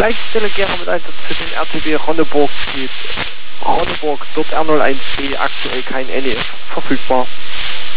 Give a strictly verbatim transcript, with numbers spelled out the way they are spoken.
Gleiche Stelle gerne mit Einsatz für den R T B Ronneburg steht. Ronneburg, dort R null eins B, aktuell kein N E F verfügbar.